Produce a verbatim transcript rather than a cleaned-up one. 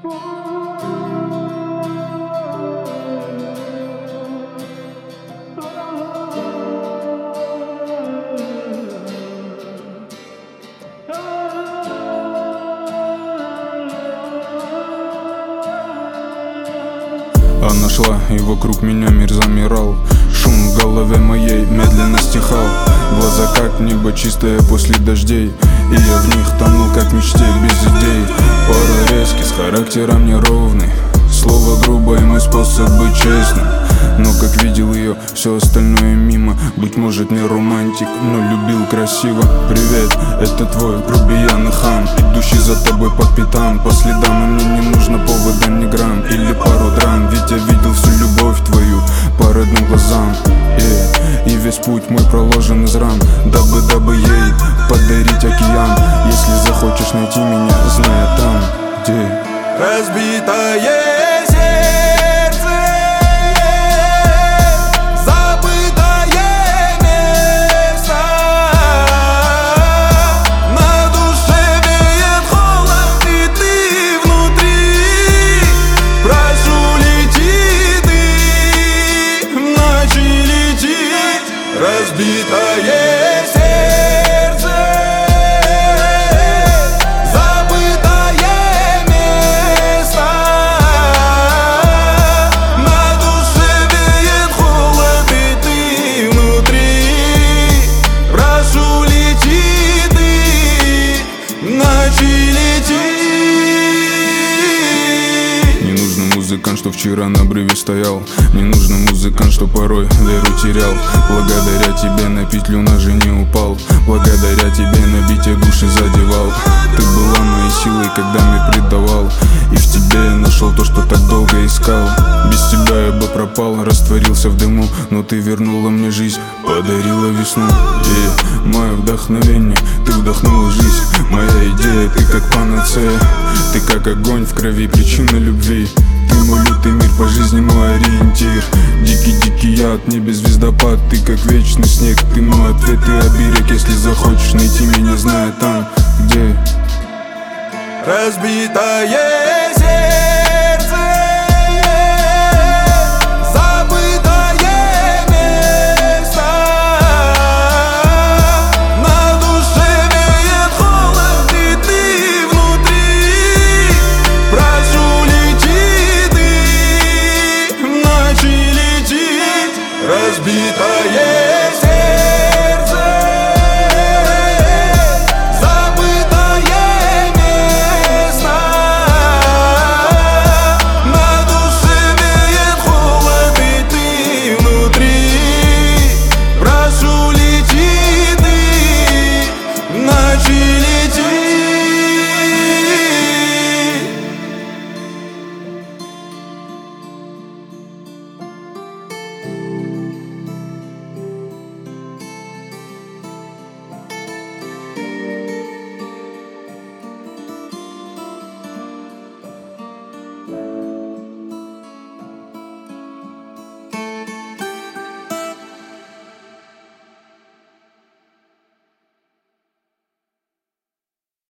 Она шла, и вокруг меня мир замирал. Шум в голове моей медленно стихал. Глаза как небо чистое после дождей, и я в них тонул как в мечте без идей. Пара резкий, с характером неровный. Слово грубое, мой способ быть честным. Но как видел ее, все остальное мимо. Быть может не романтик, но любил красиво. Привет, это твой грубиян и хам, идущий за тобой по пятам, по следам. И мне не нужно повода ни грамм или пару драм, ведь я видел всю любовь твою по родным глазам. И, и весь путь мой проложен из ран, дабы, дабы ей подарить океан. Если захочешь найти меня, знай там, где разбитое разбитое сердце, забытое место. На душе веет холод, и ты внутри. Прошу, лети ты, ночи лети. Не нужно музыкант, что вчера на обрыве стоял. Не нужно музыкант, что порой веру терял. Благодаря тебе на петлю ножи не упал. Благодаря тебе на бите души задевал. Ты была моей силой, когда мне предавал. И в тебе я нашел то, что так долго искал. Без тебя я бы пропал, растворился в дыму. Но ты вернула мне жизнь, подарила весну. И мое вдохновение, ты вдохнула жизнь. Моя идея, ты как панацея. Ты как огонь в крови, причина любви. Ты мой лютый мир, по жизни мой ориентир. Дикий-дикий яд, небе звездопад. Ты как вечный снег, ты мой ответ и оберег. Если захочешь найти меня, знай там, где разбитое сердце.